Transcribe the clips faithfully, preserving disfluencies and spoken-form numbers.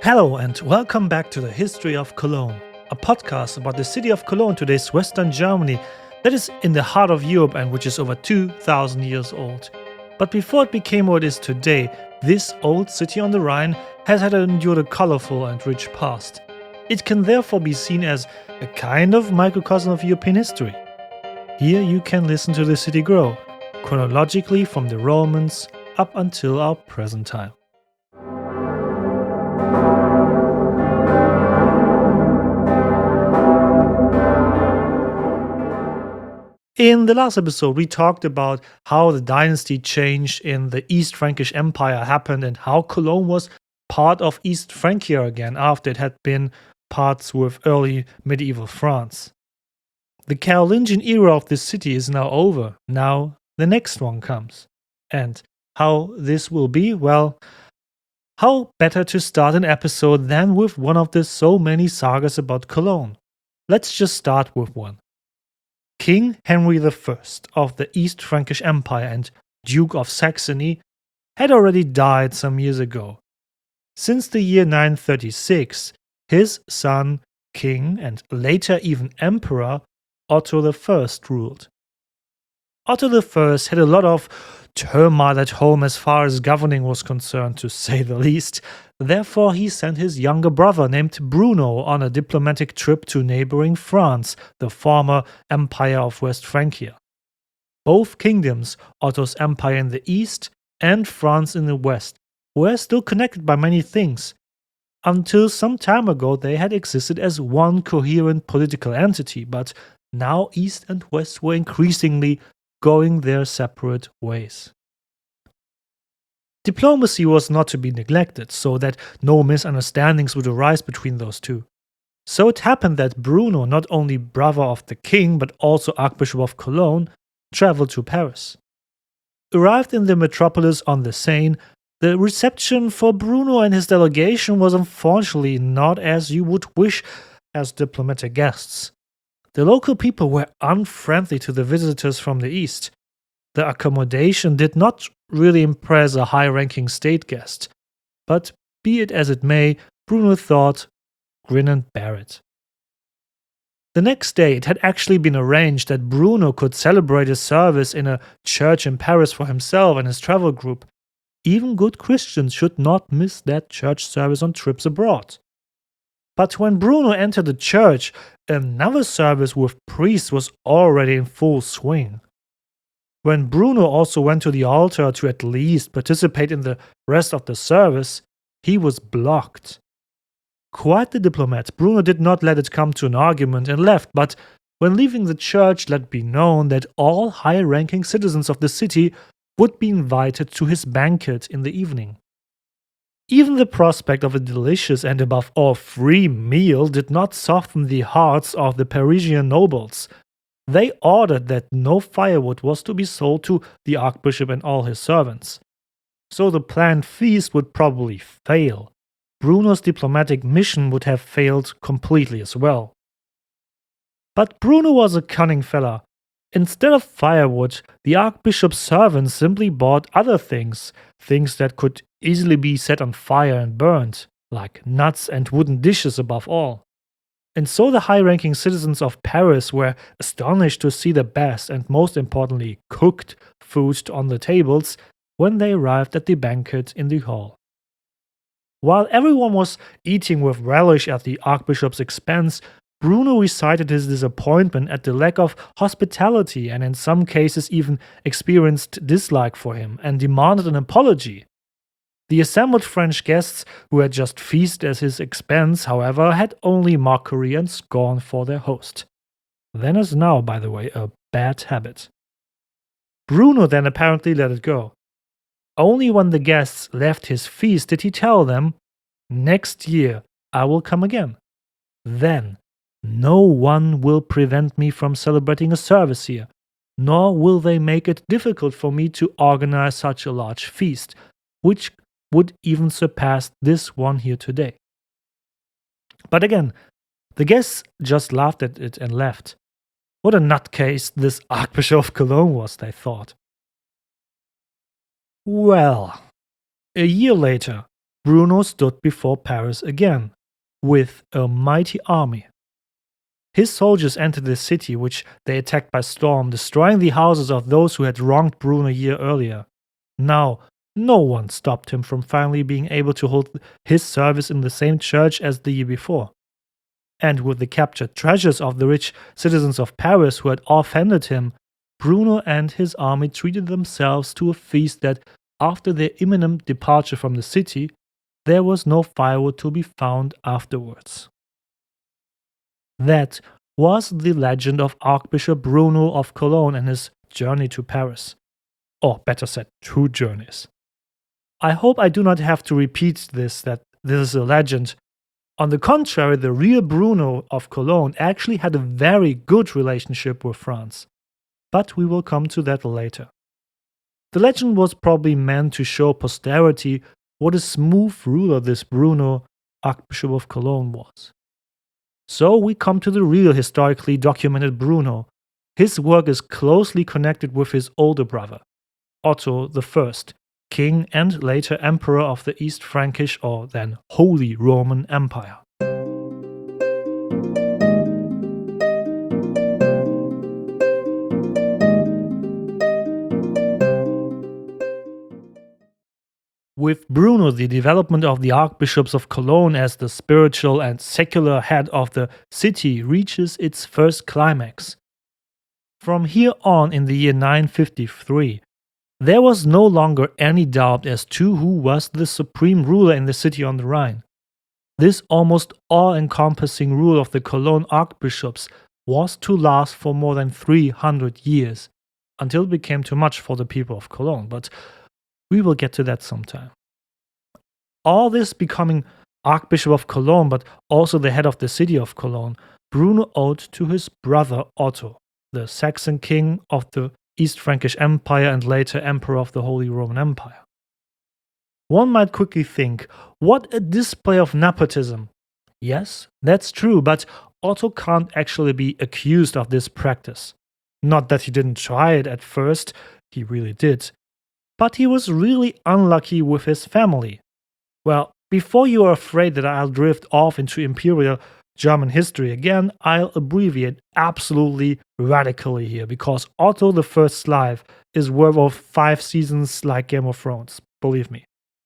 Hello and welcome back to the History of Cologne, a podcast about the city of Cologne, today's Western Germany, that is in the heart of Europe and which is over two thousand years old. But before it became what it is today, this old city on the Rhine has had endured a colorful and rich past. It can therefore be seen as a kind of microcosm of European history. Here you can listen to the city grow, chronologically from the Romans up until our present time. In the last episode, we talked about how the dynasty change in the East Frankish Empire happened and how Cologne was part of East Francia again after it had been parts with early medieval France. The Carolingian era of this city is now over. Now the next one comes. And how this will be? Well, how better to start an episode than with one of the so many sagas about Cologne? Let's just start with one. King Henry the First of the East Frankish Empire and Duke of Saxony had already died some years ago. Since the year nine thirty-six, his son, King and later even Emperor Otto the First ruled. Otto the First had a lot of turmoil at home as far as governing was concerned, to say the least. Therefore, he sent his younger brother named Bruno on a diplomatic trip to neighboring France, the former Empire of West Francia. Both kingdoms, Otto's empire in the east and France in the west, were still connected by many things. Until some time ago, they had existed as one coherent political entity, but now east and west were increasingly going their separate ways. Diplomacy was not to be neglected, so that no misunderstandings would arise between those two. So it happened that Bruno, not only brother of the king but also Archbishop of Cologne, traveled to Paris. Arrived in the metropolis on the Seine, the reception for Bruno and his delegation was unfortunately not as you would wish as diplomatic guests. The local people were unfriendly to the visitors from the east. The accommodation did not really impress a high-ranking state guest. But be it as it may, Bruno thought, grin and bear it. The next day it had actually been arranged that Bruno could celebrate a service in a church in Paris for himself and his travel group. Even good Christians should not miss that church service on trips abroad. But when Bruno entered the church, another service with priests was already in full swing. When Bruno also went to the altar to at least participate in the rest of the service, he was blocked. Quite the diplomat, Bruno did not let it come to an argument and left, but when leaving the church let be known that all high-ranking citizens of the city would be invited to his banquet in the evening. Even the prospect of a delicious and above all free meal did not soften the hearts of the Parisian nobles. They ordered that no firewood was to be sold to the archbishop and all his servants. So the planned feast would probably fail. Bruno's diplomatic mission would have failed completely as well. But Bruno was a cunning fella. Instead of firewood, the archbishop's servants simply bought other things, things that could easily be set on fire and burned, like nuts and wooden dishes above all. And so the high-ranking citizens of Paris were astonished to see the best and most importantly cooked food on the tables when they arrived at the banquet in the hall. While everyone was eating with relish at the archbishop's expense, Bruno recited his disappointment at the lack of hospitality and in some cases even experienced dislike for him and demanded an apology. The assembled French guests who had just feasted at his expense, however, had only mockery and scorn for their host. Then as now, by the way, a bad habit. Bruno then apparently let it go. Only when the guests left his feast did he tell them, "Next year I will come again. Then no one will prevent me from celebrating a service here, nor will they make it difficult for me to organize such a large feast, which would even surpass this one here today." But again, the guests just laughed at it and left. What a nutcase this Archbishop of Cologne was, they thought. Well, a year later, Bruno stood before Paris again, with a mighty army. His soldiers entered the city, which they attacked by storm, destroying the houses of those who had wronged Bruno a year earlier. Now, no one stopped him from finally being able to hold his service in the same church as the year before. And with the captured treasures of the rich citizens of Paris who had offended him, Bruno and his army treated themselves to a feast that, after their imminent departure from the city, there was no firewood to be found afterwards. That was the legend of Archbishop Bruno of Cologne and his journey to Paris. Or better said, two journeys. I hope I do not have to repeat this, that this is a legend. On the contrary, the real Bruno of Cologne actually had a very good relationship with France. But we will come to that later. The legend was probably meant to show posterity what a smooth ruler this Bruno, Archbishop of Cologne, was. So we come to the real historically documented Bruno. His work is closely connected with his older brother, Otto the First, king and later emperor of the East Frankish or then Holy Roman Empire. With Bruno, the development of the archbishops of Cologne as the spiritual and secular head of the city reaches its first climax. From here on, in the year nine fifty-three, there was no longer any doubt as to who was the supreme ruler in the city on the Rhine. This almost all-encompassing rule of the Cologne archbishops was to last for more than three hundred years, until it became too much for the people of Cologne, but we will get to that sometime. All this becoming Archbishop of Cologne, but also the head of the city of Cologne, Bruno owed to his brother Otto, the Saxon king of the East Frankish Empire and later emperor of the Holy Roman Empire. One might quickly think, what a display of nepotism. Yes, that's true, but Otto can't actually be accused of this practice. Not that he didn't try it at first, he really did. But he was really unlucky with his family. Well, before you are afraid that I'll drift off into Imperial German history again, I'll abbreviate absolutely radically here, because Otto the First's life is worth of five seasons like Game of Thrones, believe me.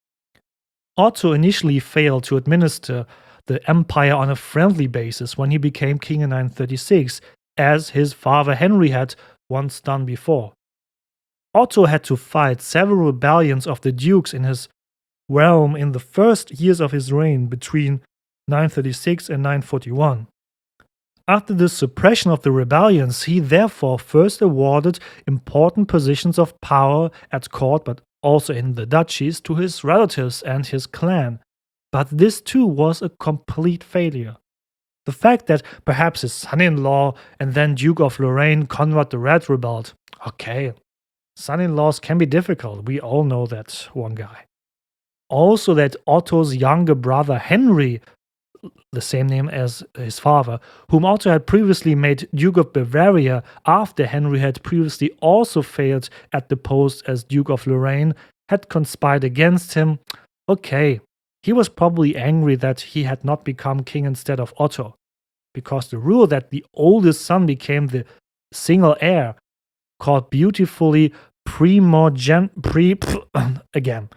Otto initially failed to administer the empire on a friendly basis when he became king in nine thirty-six, as his father Henry had once done before. Otto had to fight several rebellions of the dukes in his realm in the first years of his reign between nine thirty-six and nine forty-one. After the suppression of the rebellions, he therefore first awarded important positions of power at court but also in the duchies to his relatives and his clan. But this too was a complete failure. The fact that perhaps his son-in-law and then Duke of Lorraine, Conrad the Red, rebelled, okay. Son-in-laws can be difficult, we all know that one guy. Also that Otto's younger brother Henry, the same name as his father, whom Otto had previously made Duke of Bavaria after Henry had previously also failed at the post as Duke of Lorraine, had conspired against him. Okay, he was probably angry that he had not become king instead of Otto, because the rule that the oldest son became the single heir, called beautifully primogen pre again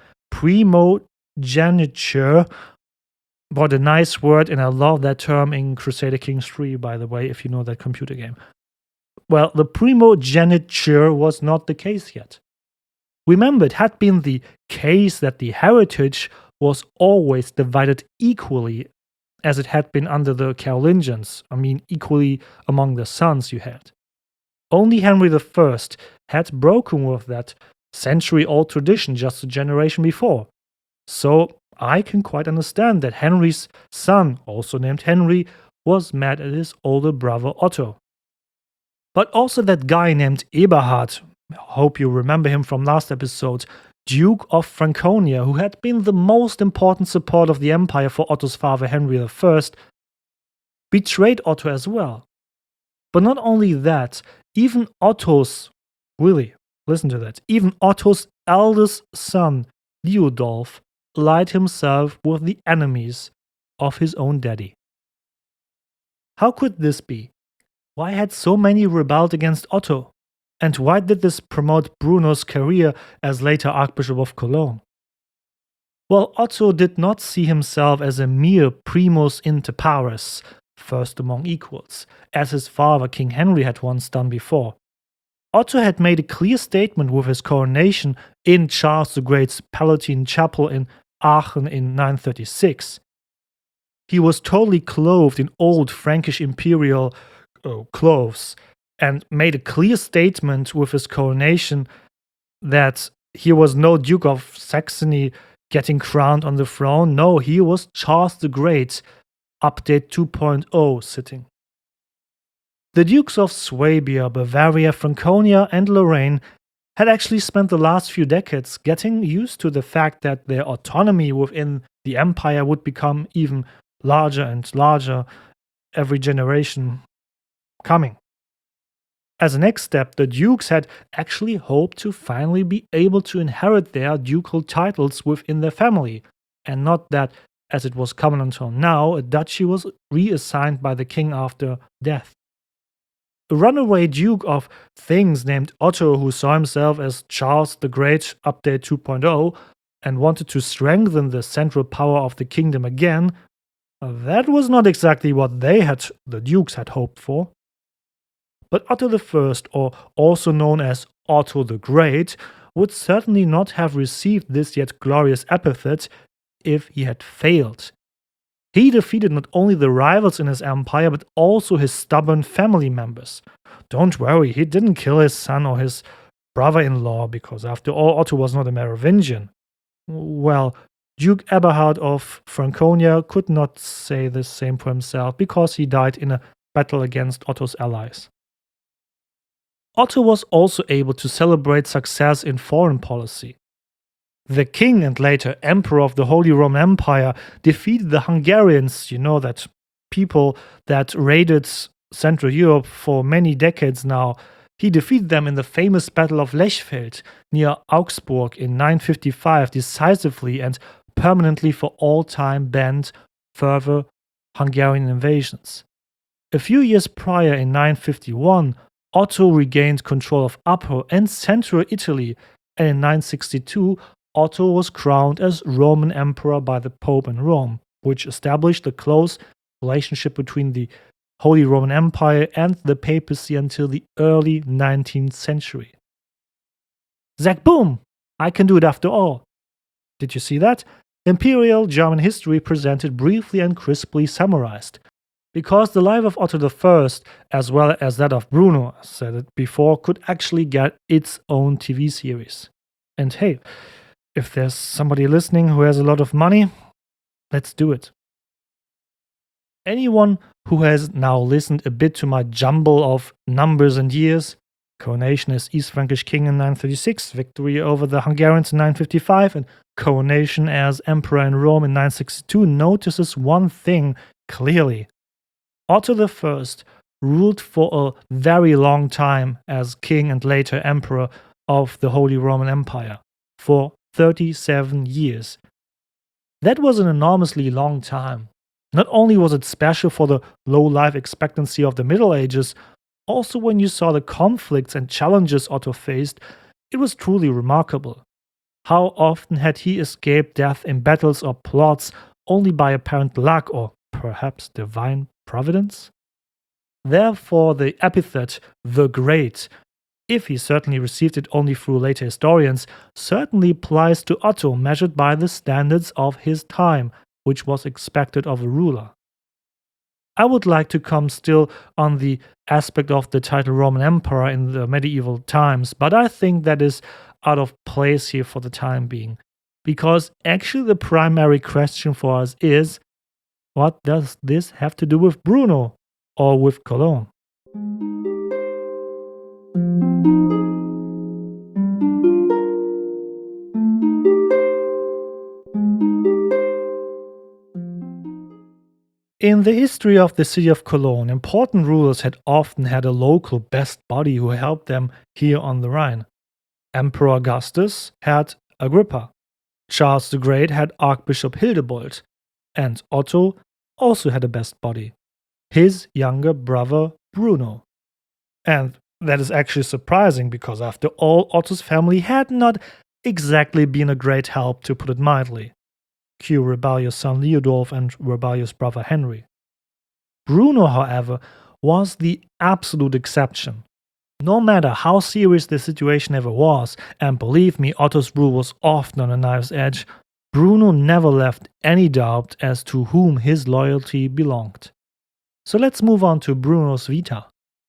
primogeniture, what a nice word, and I love that term in Crusader Kings three, by the way, if you know that computer game. Well, the primogeniture was not the case yet. Remember, it had been the case that the heritage was always divided equally, as it had been under the Carolingians, I mean equally among the sons you had. Only Henry the First had broken with that century-old tradition just a generation before. So I can quite understand that Henry's son, also named Henry, was mad at his older brother Otto. But also that guy named Eberhard, I hope you remember him from last episode, Duke of Franconia, who had been the most important support of the empire for Otto's father Henry the First, betrayed Otto as well. But not only that, even Otto's, really, listen to that, even Otto's eldest son, Liudolf, allied himself with the enemies of his own daddy. How could this be? Why had so many rebelled against Otto? And why did this promote Bruno's career as later Archbishop of Cologne? Well, Otto did not see himself as a mere primus inter pares, first among equals, as his father King Henry had once done before. Otto had made a clear statement with his coronation in Charles the Great's Palatine Chapel in Aachen in nine thirty-six. He was totally clothed in old Frankish imperial uh, clothes and made a clear statement with his coronation that he was no Duke of Saxony getting crowned on the throne. No, he was Charles the Great, update two point oh sitting. The Dukes of Swabia, Bavaria, Franconia, and Lorraine had actually spent the last few decades getting used to the fact that their autonomy within the empire would become even larger and larger every generation coming. As a next step, the dukes had actually hoped to finally be able to inherit their ducal titles within their family, and not that, as it was common until now, a duchy was reassigned by the king after death. A runaway duke of things named Otto, who saw himself as Charles the Great, update two point oh, and wanted to strengthen the central power of the kingdom again, that was not exactly what they had, the dukes had hoped for. But Otto the First, or also known as Otto the Great, would certainly not have received this yet glorious epithet if he had failed. He defeated not only the rivals in his empire, but also his stubborn family members. Don't worry, he didn't kill his son or his brother-in-law, because after all, Otto was not a Merovingian. Well, Duke Eberhard of Franconia could not say the same for himself, because he died in a battle against Otto's allies. Otto was also able to celebrate success in foreign policy. The king and later emperor of the Holy Roman Empire defeated the Hungarians, you know, that people that raided Central Europe for many decades now. He defeated them in the famous Battle of Lechfeld near Augsburg in nine fifty-five, decisively and permanently for all time banned further Hungarian invasions. A few years prior, in nine fifty-one, Otto regained control of Upper and Central Italy, and in nine sixty-two, Otto was crowned as Roman Emperor by the Pope in Rome, which established a close relationship between the Holy Roman Empire and the papacy until the early nineteenth century. Zack boom! I can do it after all. Did you see that? Imperial German history presented briefly and crisply summarized. Because the life of Otto the First, as well as that of Bruno, as said it before, could actually get its own T V series. And hey, if there's somebody listening who has a lot of money, let's do it. Anyone who has now listened a bit to my jumble of numbers and years, coronation as East Frankish king in nine thirty-six, victory over the Hungarians in nine fifty-five, and coronation as emperor in Rome in nine sixty-two, notices one thing clearly. Otto the First ruled for a very long time as king and later emperor of the Holy Roman Empire, for thirty-seven years. That was an enormously long time. Not only was it special for the low life expectancy of the Middle Ages, also when you saw the conflicts and challenges Otto faced, it was truly remarkable. How often had he escaped death in battles or plots only by apparent luck or perhaps divine providence? Therefore, the epithet the Great, if he certainly received it only through later historians, certainly applies to Otto measured by the standards of his time, which was expected of a ruler. I would like to come still on the aspect of the title Roman Emperor in the medieval times, but I think that is out of place here for the time being, because actually the primary question for us is, what does this have to do with Bruno or with Cologne? In the history of the city of Cologne, important rulers had often had a local best buddy who helped them here on the Rhine. Emperor Augustus had Agrippa. Charles the Great had Archbishop Hildebold, and Otto also had a best buddy, his younger brother Bruno. And that is actually surprising because, after all, Otto's family had not exactly been a great help, to put it mildly. Cue rebellious son Leodolf and rebellious brother Henry. Bruno, however, was the absolute exception. No matter how serious the situation ever was, and believe me, Otto's rule was often on a knife's edge, Bruno never left any doubt as to whom his loyalty belonged. So let's move on to Bruno's vita.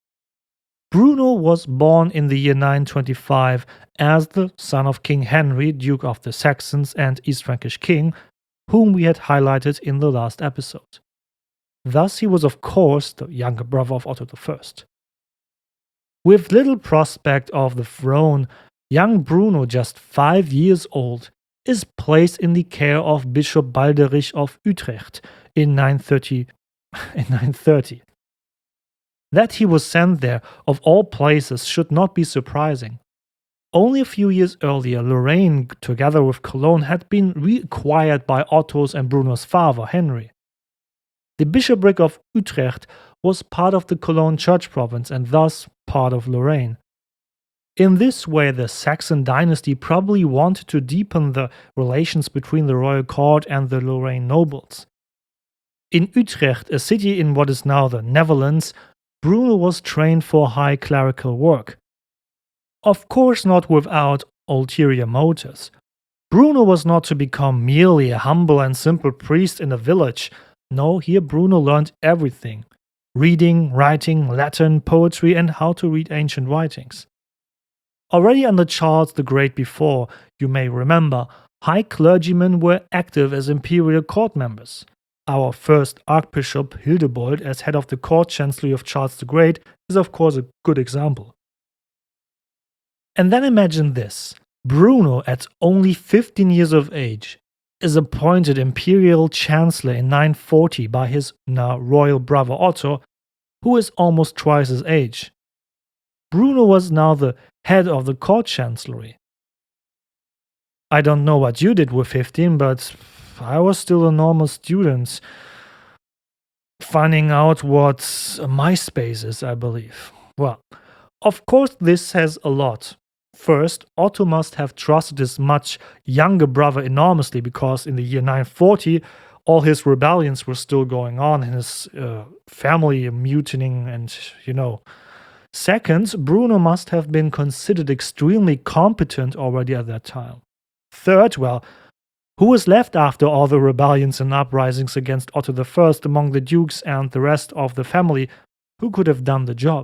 Bruno was born in the year nine twenty-five as the son of King Henry, Duke of the Saxons and East Frankish king, whom we had highlighted in the last episode. Thus he was, of course, the younger brother of Otto the First. With little prospect of the throne, young Bruno, just five years old, is placed in the care of Bishop Balderich of Utrecht in nine thirty. in nine thirty. That he was sent there, of all places, should not be surprising. Only a few years earlier, Lorraine, together with Cologne, had been reacquired by Otto's and Bruno's father, Henry. The bishopric of Utrecht was part of the Cologne church province and thus part of Lorraine. In this way, the Saxon dynasty probably wanted to deepen the relations between the royal court and the Lorraine nobles. In Utrecht, a city in what is now the Netherlands, Bruno was trained for high clerical work. Of course, not without ulterior motives. Bruno was not to become merely a humble and simple priest in a village. No, here Bruno learned everything: reading, writing, Latin, poetry, and how to read ancient writings. Already under Charles the Great before, you may remember, high clergymen were active as imperial court members. Our first Archbishop, Hildebold, as head of the court chancellery of Charles the Great, is of course a good example. And then imagine this: Bruno, at only fifteen years of age, is appointed imperial chancellor in nine forty by his now royal brother Otto, who is almost twice his age. Bruno was now the head of the court chancellery. I don't know what you did with fifteen, but I was still a normal student, finding out what MySpace is, I believe. Well, of course this says a lot. First, Otto must have trusted his much younger brother enormously, because in the year nine forty, all his rebellions were still going on and his uh, family mutinying and, you know. Second, Bruno must have been considered extremely competent already at that time. Third, well, who was left after all the rebellions and uprisings against Otto the First among the dukes and the rest of the family? Who could have done the job?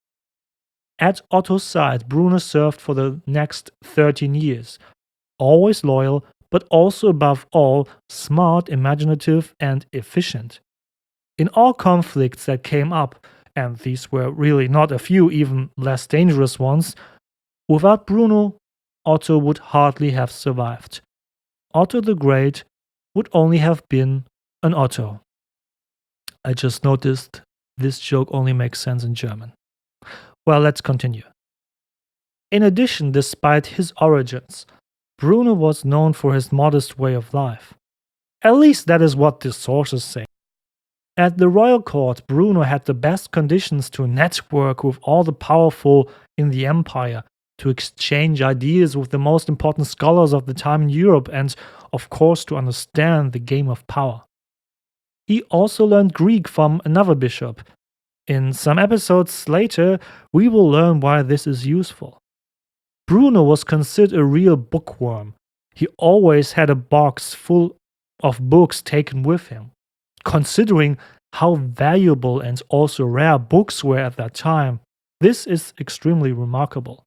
At Otto's side, Bruno served for the next thirteen years, always loyal, but also above all smart, imaginative, and efficient. In all conflicts that came up, and these were really not a few, even less dangerous ones, without Bruno, Otto would hardly have survived. Otto the Great would only have been an Otto. I just noticed this joke only makes sense in German. Well, let's continue. In addition, despite his origins, Bruno was known for his modest way of life. At least that is what the sources say. At the royal court, Bruno had the best conditions to network with all the powerful in the empire, to exchange ideas with the most important scholars of the time in Europe, and, of course, to understand the game of power. He also learned Greek from another bishop. In some episodes later, we will learn why this is useful. Bruno was considered a real bookworm. He always had a box full of books taken with him. Considering how valuable and also rare books were at that time, this is extremely remarkable.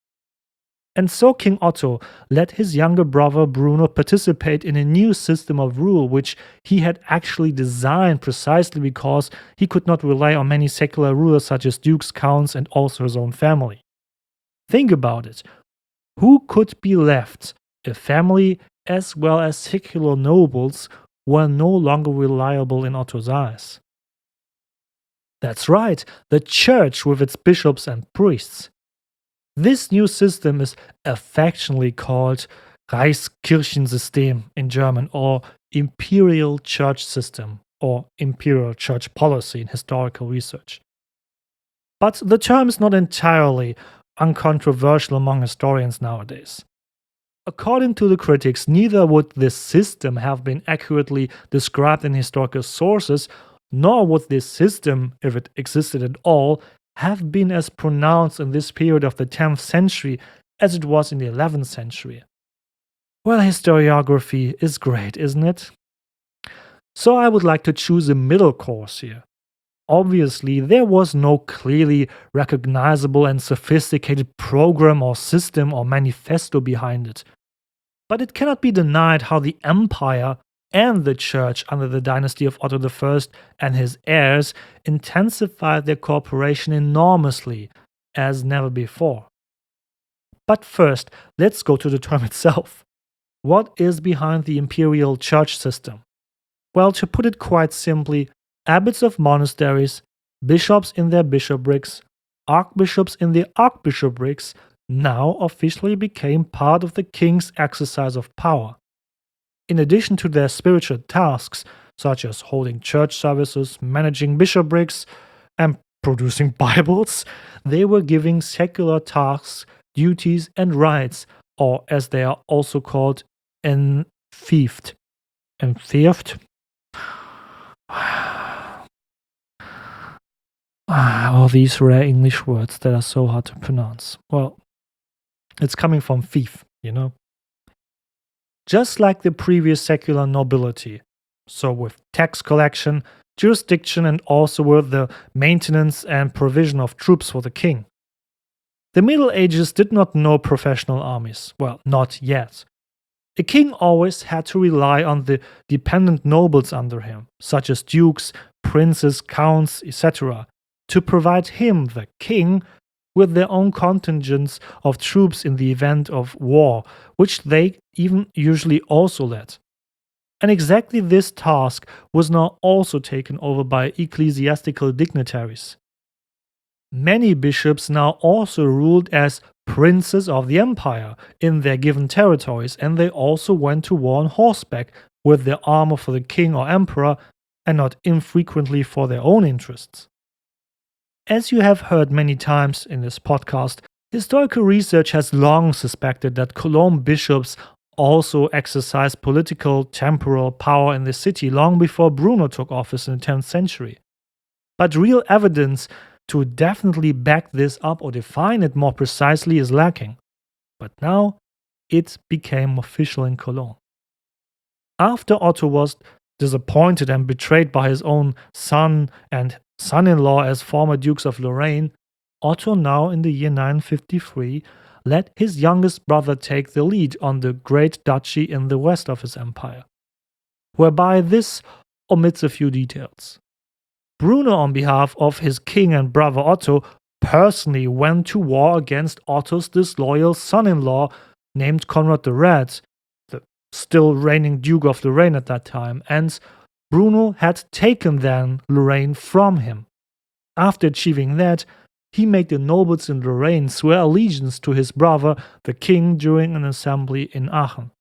And so King Otto let his younger brother Bruno participate in a new system of rule, which he had actually designed precisely because he could not rely on many secular rulers such as dukes, counts, and also his own family. Think about it. Who could be left? A family as well as secular nobles were no longer reliable in Otto's eyes. That's right, the church with its bishops and priests. This new system is affectionately called Reichskirchensystem in German, or imperial church system, or imperial church policy in historical research. But the term is not entirely uncontroversial among historians nowadays. According to the critics, neither would this system have been accurately described in historical sources, nor would this system, if it existed at all, have been as pronounced in this period of the tenth century as it was in the eleventh century. Well, historiography is great, isn't it? So I would like to choose a middle course here. Obviously, there was no clearly recognizable and sophisticated program or system or manifesto behind it. But it cannot be denied how the empire and the church under the dynasty of Otto the First and his heirs intensified their cooperation enormously, as never before. But first, let's go to the term itself. What is behind the imperial church system? Well, to put it quite simply, abbots of monasteries, bishops in their bishoprics, archbishops in their archbishoprics now officially became part of the king's exercise of power. In addition to their spiritual tasks, such as holding church services, managing bishoprics, and producing Bibles, they were giving secular tasks, duties, and rights, or as they are also called, enfeoffed. Enfeoffed? All these rare English words that are so hard to pronounce. Well, it's coming from fief, you know? Just like the previous secular nobility, so with tax collection, jurisdiction, and also with the maintenance and provision of troops for the king. The Middle Ages did not know professional armies. Well, not yet. A king always had to rely on the dependent nobles under him, such as dukes, princes, counts, et cetera, to provide him, the king, with their own contingents of troops in the event of war, which they even usually also led. And exactly this task was now also taken over by ecclesiastical dignitaries. Many bishops now also ruled as princes of the empire in their given territories, and they also went to war on horseback with their armor for the king or emperor, and not infrequently for their own interests. As you have heard many times in this podcast, historical research has long suspected that Cologne bishops also exercised political, temporal power in the city long before Bruno took office in the tenth century. But real evidence to definitely back this up or define it more precisely is lacking. But now it became official in Cologne. After Otto was disappointed and betrayed by his own son and son-in-law as former dukes of Lorraine, Otto now in the year nine fifty-three let his youngest brother take the lead on the great duchy in the west of his empire, whereby this omits a few details. Bruno, on behalf of his king and brother Otto, personally went to war against Otto's disloyal son-in-law named Conrad the Red, the still reigning Duke of Lorraine at that time, and Bruno had taken then Lorraine from him. After achieving that, he made the nobles in Lorraine swear allegiance to his brother, the king, during an assembly in Aachen.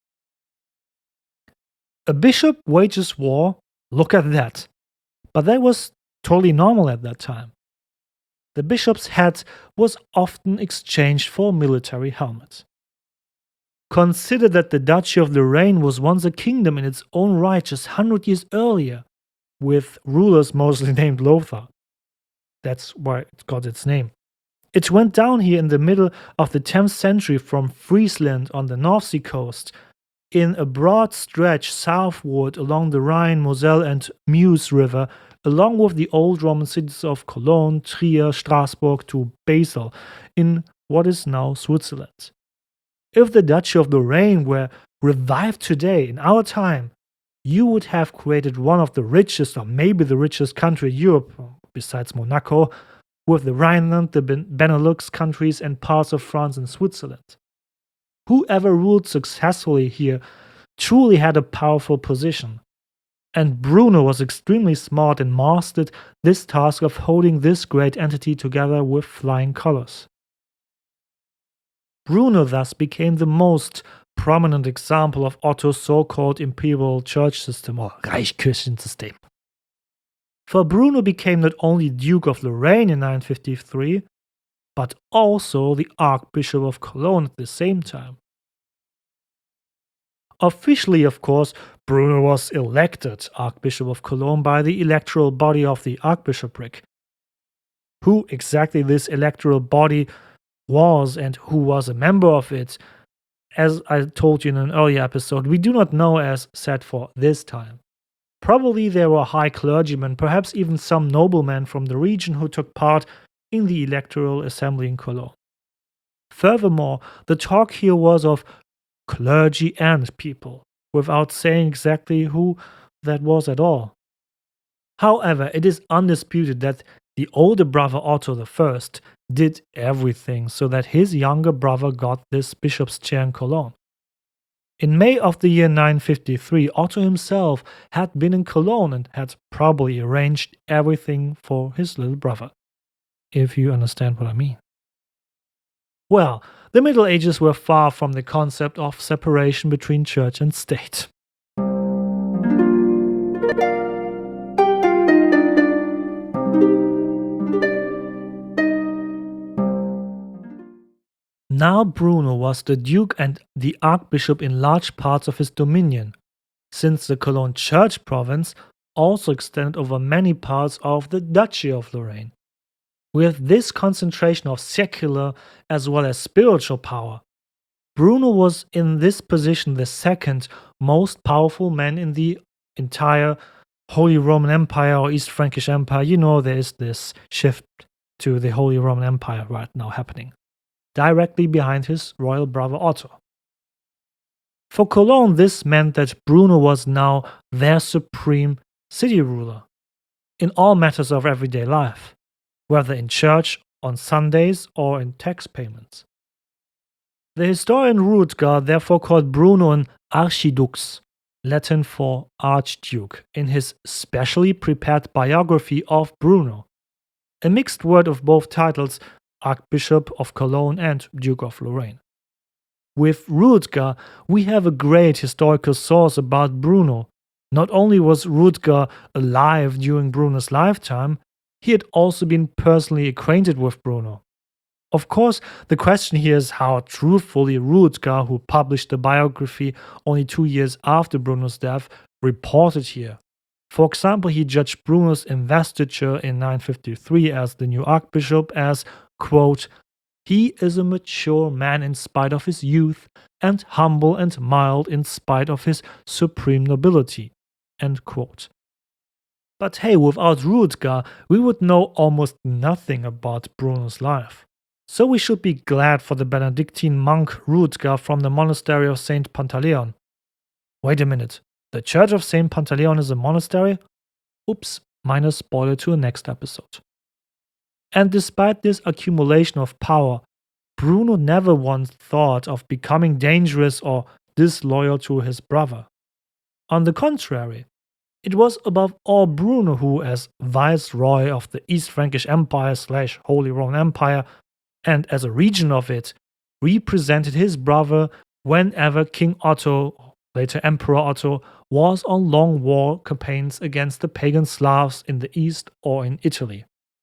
A bishop wages war? Look at that. But that was totally normal at that time. The bishop's hat was often exchanged for a military helmet. Consider that the Duchy of Lorraine was once a kingdom in its own right just one hundred years earlier, with rulers mostly named Lothar. That's why it got its name. It went down here in the middle of the tenth century from Friesland on the North Sea coast, in a broad stretch southward along the Rhine, Moselle, and Meuse River, along with the old Roman cities of Cologne, Trier, Strasbourg to Basel, in what is now Switzerland. If the Duchy of Lorraine were revived today, in our time, you would have created one of the richest, or maybe the richest country in Europe, besides Monaco, with the Rhineland, the Benelux countries, and parts of France and Switzerland. Whoever ruled successfully here truly had a powerful position. And Bruno was extremely smart and mastered this task of holding this great entity together with flying colors. Bruno thus became the most prominent example of Otto's so-called imperial church system or Reichskirchensystem. For Bruno became not only Duke of Lorraine in nine fifty-three, but also the Archbishop of Cologne at the same time. Officially, of course, Bruno was elected Archbishop of Cologne by the electoral body of the Archbishopric. Who exactly this electoral body was and who was a member of it, as I told you in an earlier episode, we do not know as set for this time. Probably there were high clergymen, perhaps even some noblemen from the region who took part in the electoral assembly in Cologne. Furthermore, the talk here was of clergy and people, without saying exactly who that was at all. However, it is undisputed that the older brother Otto the First did everything so that his younger brother got this bishop's chair in Cologne. In May of the year nine fifty-three, Otto himself had been in Cologne and had probably arranged everything for his little brother, if you understand what I mean. Well, the Middle Ages were far from the concept of separation between church and state. Now Bruno was the duke and the archbishop in large parts of his dominion, since the Cologne church province also extended over many parts of the Duchy of Lorraine. With this concentration of secular as well as spiritual power, Bruno was in this position the second most powerful man in the entire Holy Roman Empire or East Frankish Empire. You know, there is this shift to the Holy Roman Empire right now happening, directly behind his royal brother Otto. For Cologne, this meant that Bruno was now their supreme city ruler in all matters of everyday life, whether in church, on Sundays, or in tax payments. The historian Rutger therefore called Bruno an archidux, Latin for archduke, in his specially prepared biography of Bruno, a mixed word of both titles, Archbishop of Cologne and Duke of Lorraine. With Rutger, we have a great historical source about Bruno. Not only was Rutger alive during Bruno's lifetime, he had also been personally acquainted with Bruno. Of course, the question here is how truthfully Rutger, who published the biography only two years after Bruno's death, reported here. For example, he judged Bruno's investiture in nine fifty-three as the new archbishop as, quote, "He is a mature man in spite of his youth, and humble and mild in spite of his supreme nobility," end quote. But hey, without Rutger, we would know almost nothing about Bruno's life. So we should be glad for the Benedictine monk Rutger from the monastery of Saint Pantaleon. Wait a minute, the Church of Saint Pantaleon is a monastery? Oops, minor spoiler to a next episode. And despite this accumulation of power, Bruno never once thought of becoming dangerous or disloyal to his brother. On the contrary, it was above all Bruno who, as viceroy of the East Frankish Empire slash Holy Roman Empire, and as a region of it, represented his brother whenever King Otto, later Emperor Otto, was on long war campaigns against the pagan Slavs in the east or in Italy.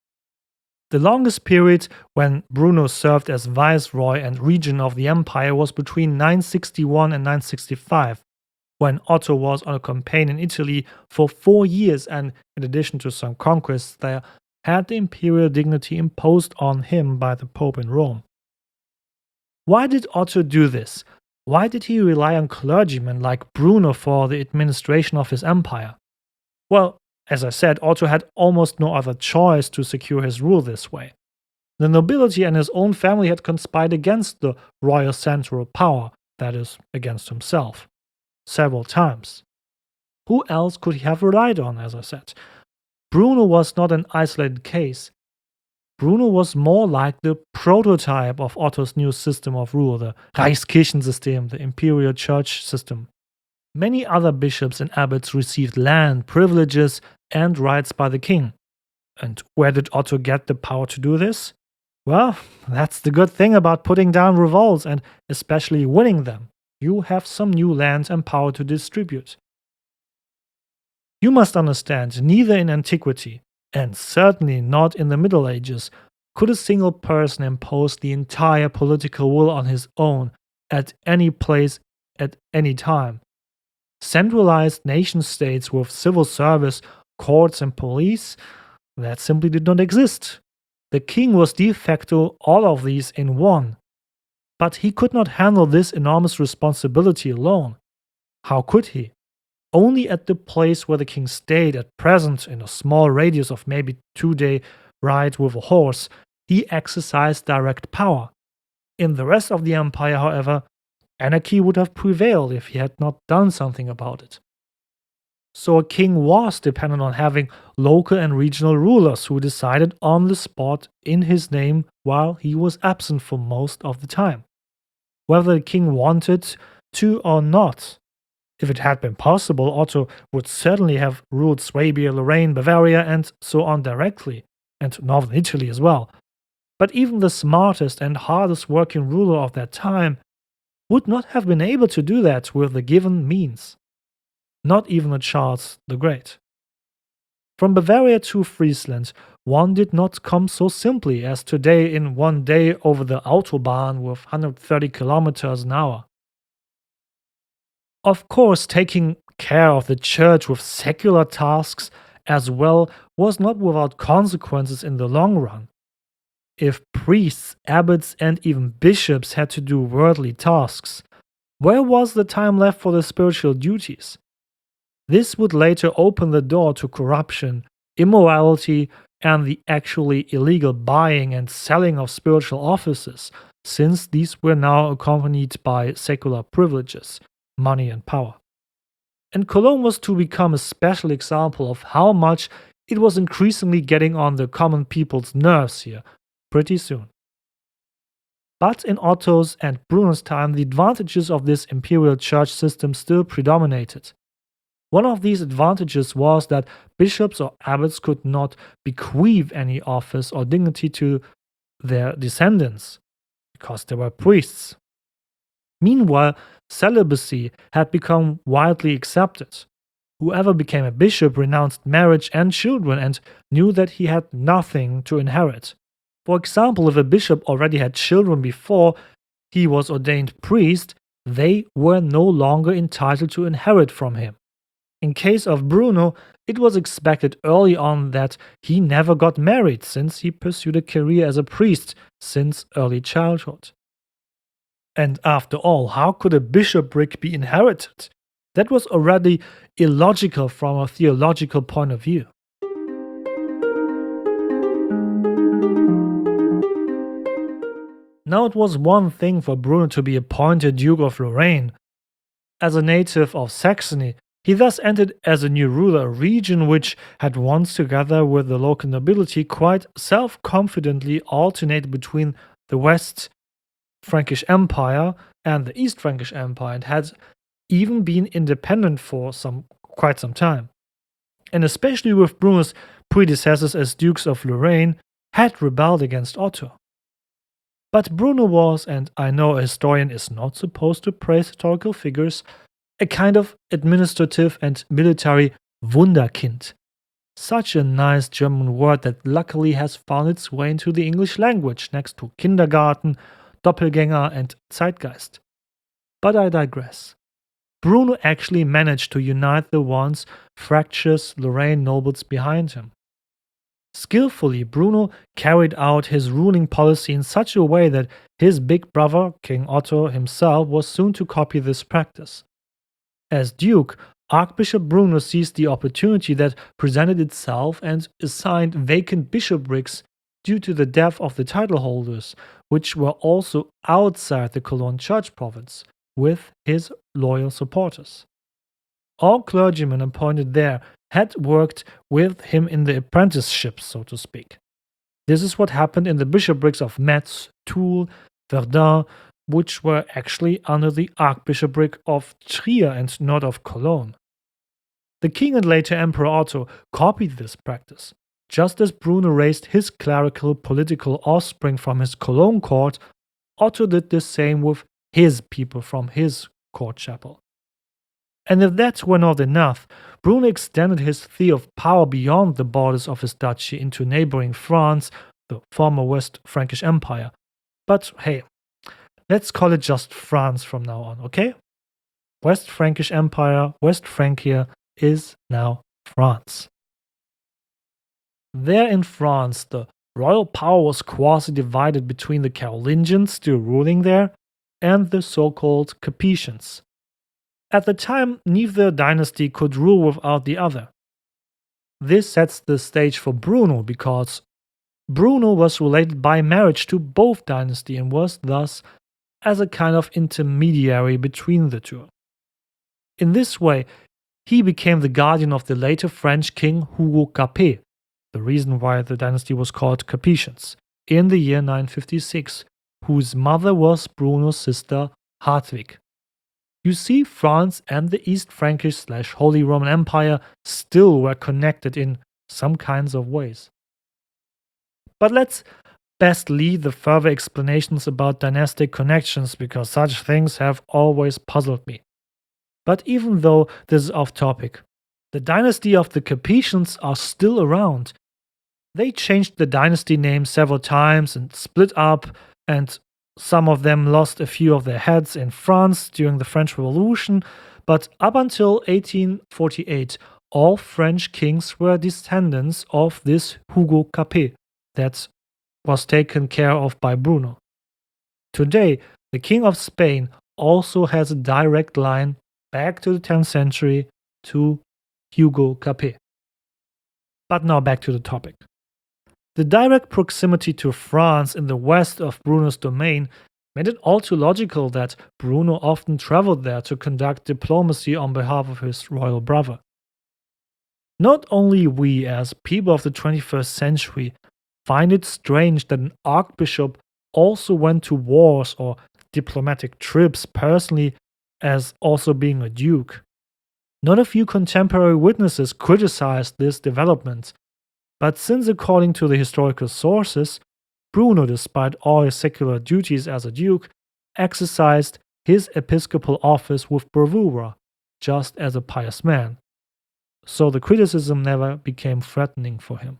The longest period when Bruno served as viceroy and regent of the empire was between nine sixty-one and nine sixty-five, when Otto was on a campaign in Italy for four years and, in addition to some conquests there, had the imperial dignity imposed on him by the Pope in Rome. Why did Otto do this? Why did he rely on clergymen like Bruno for the administration of his empire? Well, as I said, Otto had almost no other choice to secure his rule this way. The nobility and his own family had conspired against the royal central power, that is, against himself, several times. Who else could he have relied on, as I said? Bruno was not an isolated case. Bruno was more like the prototype of Otto's new system of rule, the Reichskirchensystem, the imperial church system. Many other bishops and abbots received land, privileges, and rights by the king. And where did Otto get the power to do this? Well, that's the good thing about putting down revolts and especially winning them. You have some new land and power to distribute. You must understand, neither in antiquity, and certainly not in the Middle Ages, could a single person impose the entire political will on his own at any place at any time. Centralized nation states with civil service, courts, and police, that simply did not exist. The king was de facto all of these in one. But he could not handle this enormous responsibility alone. How could he? Only at the place where the king stayed at present, in a small radius of maybe two-day ride with a horse, he exercised direct power. In the rest of the empire, however, anarchy would have prevailed if he had not done something about it. So a king was dependent on having local and regional rulers who decided on the spot in his name while he was absent for most of the time, whether the king wanted to or not. If it had been possible, Otto would certainly have ruled Swabia, Lorraine, Bavaria, and so on directly, and northern Italy as well. But even the smartest and hardest working ruler of that time would not have been able to do that with the given means. Not even a Charles the Great. From Bavaria to Friesland, one did not come so simply as today in one day over the Autobahn with one hundred thirty kilometers an hour. Of course, taking care of the church with secular tasks as well was not without consequences in the long run. If priests, abbots, and even bishops had to do worldly tasks, where was the time left for the spiritual duties? This would later open the door to corruption, immorality, and the actually illegal buying and selling of spiritual offices, since these were now accompanied by secular privileges, money, and power. And Cologne was to become a special example of how much it was increasingly getting on the common people's nerves here, pretty soon. But in Otto's and Bruno's time, the advantages of this imperial church system still predominated. One of these advantages was that bishops or abbots could not bequeath any office or dignity to their descendants, because they were priests. Meanwhile, celibacy had become widely accepted. Whoever became a bishop renounced marriage and children and knew that he had nothing to inherit. For example, if a bishop already had children before he was ordained priest, they were no longer entitled to inherit from him. In case of Bruno, it was expected early on that he never got married since he pursued a career as a priest since early childhood. And after all, how could a bishopric be inherited? That was already illogical from a theological point of view. Now, it was one thing for Bruno to be appointed Duke of Lorraine. As a native of Saxony, he thus entered as a new ruler, a region which had once, together with the local nobility, quite self-confidently alternated between the West Frankish Empire and the East Frankish Empire, and had even been independent for some quite some time. And especially with Bruno's predecessors as Dukes of Lorraine, had rebelled against Otto. But Bruno was, and I know a historian is not supposed to praise historical figures, a kind of administrative and military Wunderkind. Such a nice German word that luckily has found its way into the English language next to Kindergarten, Doppelgänger, and Zeitgeist. But I digress. Bruno actually managed to unite the once fractious Lorraine nobles behind him. Skillfully, Bruno carried out his ruling policy in such a way that his big brother, King Otto himself, was soon to copy this practice. As Duke, Archbishop Bruno seized the opportunity that presented itself and assigned vacant bishoprics due to the death of the title holders, which were also outside the Cologne Church province, with his loyal supporters. All clergymen appointed there had worked with him in the apprenticeship, so to speak. This is what happened in the bishoprics of Metz, Toul, Verdun, which were actually under the Archbishopric of Trier and not of Cologne. The king and later Emperor Otto copied this practice. Just as Bruno raised his clerical political offspring from his Cologne court, Otto did the same with his people from his court chapel. And if that were not enough, Bruno extended his theory of power beyond the borders of his duchy into neighboring France, the former West Frankish Empire. But hey, let's call it just France from now on, okay? West Frankish Empire, West Francia, is now France. There in France, the royal power was quasi-divided between the Carolingians still ruling there and the so-called Capetians. At the time, neither dynasty could rule without the other. This sets the stage for Bruno because Bruno was related by marriage to both dynasties and was thus as a kind of intermediary between the two. In this way, he became the guardian of the later French king Hugo Capet, the reason why the dynasty was called Capetians, in the year nine fifty-six, whose mother was Bruno's sister Hartwig. You see, France and the East Frankish slash Holy Roman Empire still were connected in some kinds of ways. But let's best leave the further explanations about dynastic connections because such things have always puzzled me. But even though this is off topic, the dynasty of the Capetians are still around. They changed the dynasty name several times and split up, and some of them lost a few of their heads in France during the French Revolution, but up until eighteen forty-eight, all French kings were descendants of this Hugo Capet that was taken care of by Bruno. Today, the King of Spain also has a direct line back to the tenth century to Hugo Capet. But now back to the topic. The direct proximity to France in the west of Bruno's domain made it all too logical that Bruno often traveled there to conduct diplomacy on behalf of his royal brother. Not only we, as people of the twenty-first century, find it strange that an archbishop also went to wars or diplomatic trips personally as also being a duke. Not a few contemporary witnesses criticized this development, but since according to the historical sources, Bruno, despite all his secular duties as a duke, exercised his episcopal office with bravura, just as a pious man. So the criticism never became threatening for him.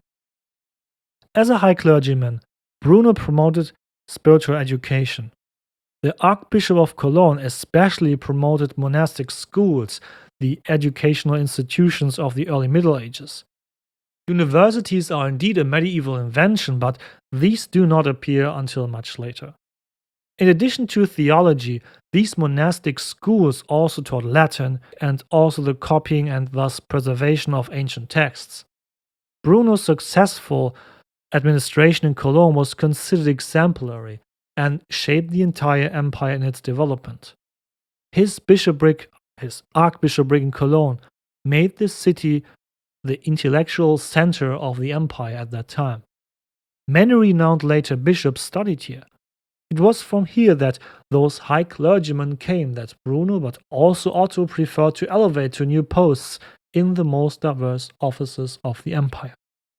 As a high clergyman, Bruno promoted spiritual education. The Archbishop of Cologne especially promoted monastic schools, the educational institutions of the early Middle Ages. Universities are indeed a medieval invention, but these do not appear until much later. In addition to theology, these monastic schools also taught Latin and also the copying and thus preservation of ancient texts. Bruno's successful administration in Cologne was considered exemplary and shaped the entire empire in its development. His bishopric, his archbishopric in Cologne, made this city the intellectual center of the empire at that time. Many renowned later bishops studied here. It was from here that those high clergymen came that Bruno but also Otto preferred to elevate to new posts in the most diverse offices of the empire.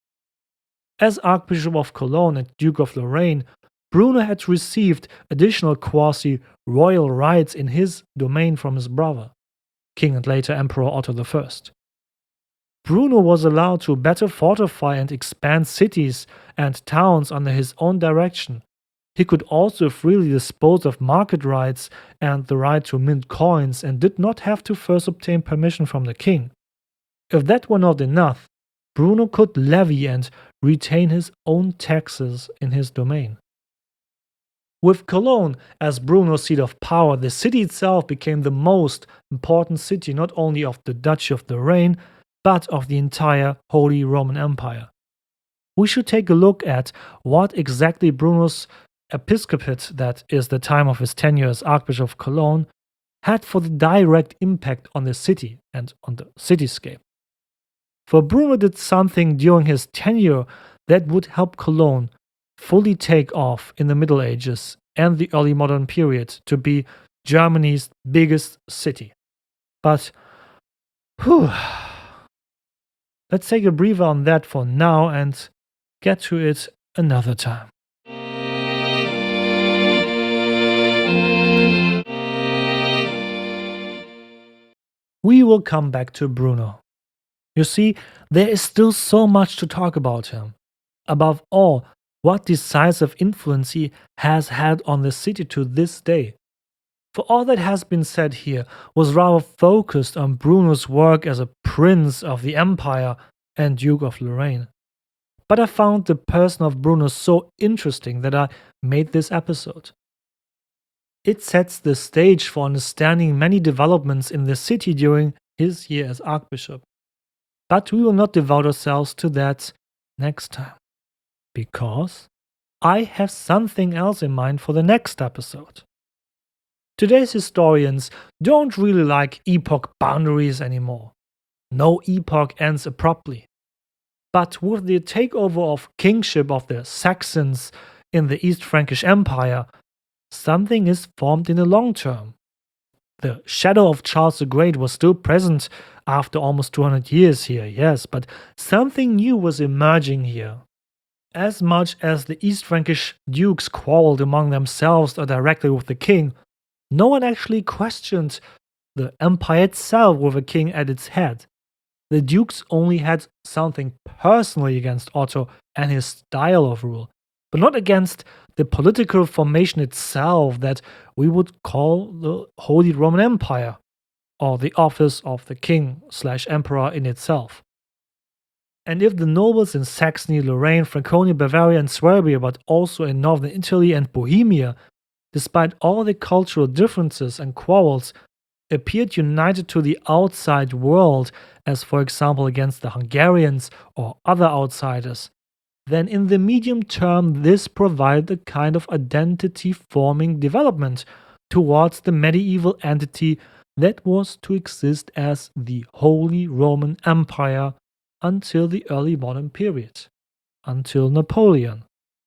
As Archbishop of Cologne and Duke of Lorraine, Bruno had received additional quasi-royal rights in his domain from his brother, King and later Emperor Otto the First. Bruno was allowed to better fortify and expand cities and towns under his own direction. He could also freely dispose of market rights and the right to mint coins and did not have to first obtain permission from the king. If that were not enough, Bruno could levy and retain his own taxes in his domain. With Cologne as Bruno's seat of power, the city itself became the most important city not only of the Duchy of Lorraine, but of the entire Holy Roman Empire. We should take a look at what exactly Bruno's episcopate, that is the time of his tenure as Archbishop of Cologne, had for the direct impact on the city and on the cityscape. For Bruno did something during his tenure that would help Cologne fully take off in the Middle Ages and the early modern period to be Germany's biggest city. But, whew, let's take a breather on that for now and get to it another time. we will come back to Bruno. You see, there is still so much to talk about him. Above all, what decisive influence he has had on the city to this day. For all that has been said here was rather focused on Bruno's work as a prince of the empire and Duke of Lorraine. But I found the person of Bruno so interesting that I made this episode. It sets the stage for understanding many developments in the city during his year as Archbishop. But we will not devote ourselves to that next time, because I have something else in mind for the next episode. Today's historians don't really like epoch boundaries anymore. No epoch ends abruptly. But with the takeover of kingship of the Saxons in the East Frankish Empire, something is formed in the long term. The shadow of Charles the Great was still present after almost two hundred years here, yes, but something new was emerging here. As much as the East Frankish dukes quarreled among themselves or directly with the king, no one actually questioned the empire itself with a king at its head. The dukes only had something personally against Otto and his style of rule, but not against the political formation itself that we would call the Holy Roman Empire, or the office of the king slash emperor in itself. And if the nobles in Saxony, Lorraine, Franconia, Bavaria, and Swabia, but also in northern Italy and Bohemia, despite all the cultural differences and quarrels, appeared united to the outside world, as for example against the Hungarians or other outsiders, then in the medium term this provided a kind of identity-forming development towards the medieval entity that was to exist as the Holy Roman Empire until the early modern period, until Napoleon.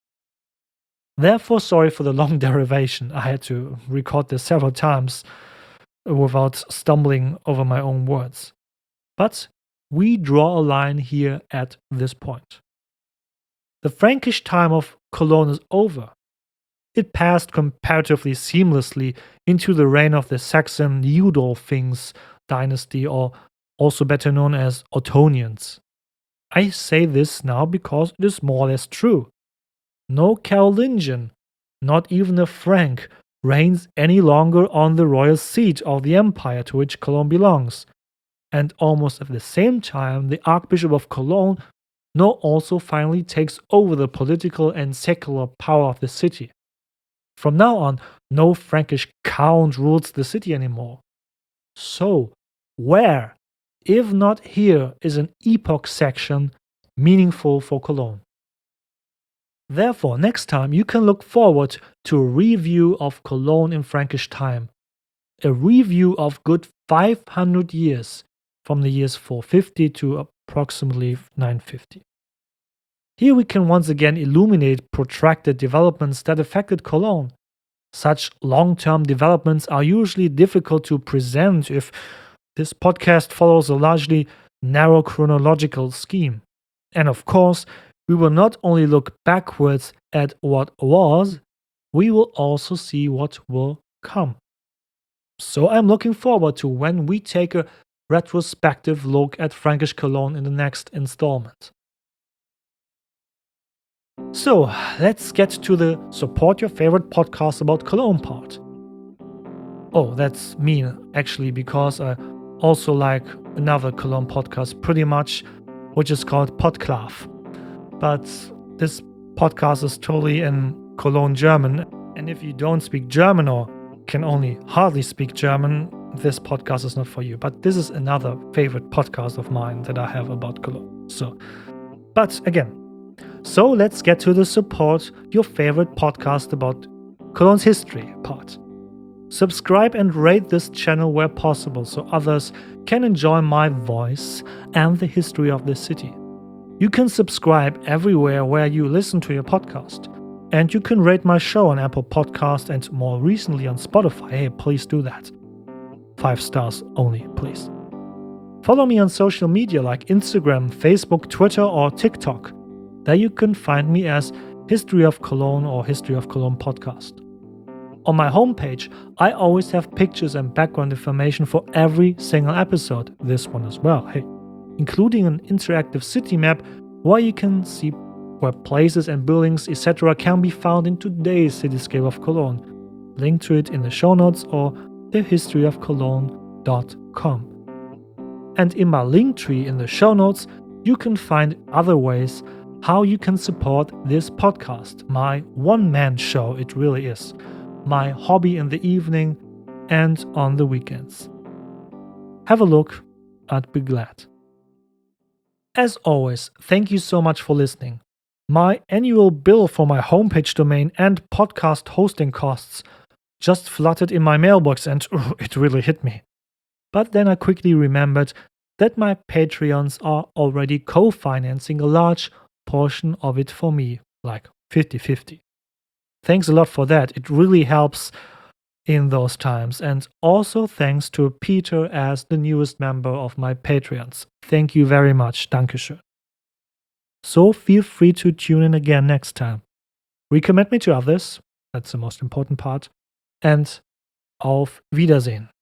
Therefore, sorry for the long derivation. I had to record this several times without stumbling over my own words. But we draw a line here at this point. The Frankish time of Cologne is over. It passed comparatively seamlessly into the reign of the Saxon Eudolfings dynasty, or also better known as Ottonians. I say this now because it is more or less true. No Carolingian, not even a Frank, reigns any longer on the royal seat of the empire to which Cologne belongs. And almost at the same time, the Archbishop of Cologne now also finally takes over the political and secular power of the city. From now on, no Frankish count rules the city anymore. So, where, if not here, is an epoch section meaningful for Cologne? Therefore, next time you can look forward to a review of Cologne in Frankish time, a review of good five hundred years, from the years four fifty to approximately nine fifty. Here we can once again illuminate protracted developments that affected Cologne. Such long-term developments are usually difficult to present if this podcast follows a largely narrow chronological scheme. And of course, we will not only look backwards at what was, we will also see what will come. So I'm looking forward to when we take a retrospective look at Frankish Cologne in the next installment. So let's get to the support your favorite podcast about Cologne part. Oh, that's mean actually, because I also like another Cologne podcast pretty much, which is called Podclav. But this podcast is totally in Cologne German, and if you don't speak German or can only hardly speak German, this podcast is not for you. But this is another favorite podcast of mine that I have about Cologne. So, but again, so let's get to the support your favorite podcast about Cologne's history part. Subscribe and rate this channel where possible so others can enjoy my voice and the history of this city. You can subscribe everywhere where you listen to your podcast. And you can rate my show on Apple Podcast and more recently on Spotify. Hey, please do that. Five stars only, please. Follow me on social media like Instagram, Facebook, Twitter, or TikTok. There you can find me as History of Cologne or History of Cologne Podcast. On my homepage, I always have pictures and background information for every single episode, this one as well, hey, including an interactive city map where you can see where places and buildings, et cetera can be found in today's cityscape of Cologne. Link to it in the show notes or the history of cologne dot com. And in my link tree in the show notes, you can find other ways how you can support this podcast, my one-man show it really is, my hobby in the evening and on the weekends. Have a look, I'd be glad. As always, thank you so much for listening. My annual bill for my homepage domain and podcast hosting costs just flooded in my mailbox and uh, it really hit me. But then I quickly remembered that my Patreons are already co-financing a large portion of it for me, like fifty-fifty. Thanks a lot for that. It really helps in those times. And also thanks to Peter as the newest member of my Patreons. Thank you very much. Dankeschön. So feel free to tune in again next time. Recommend me to others. That's the most important part. And auf Wiedersehen.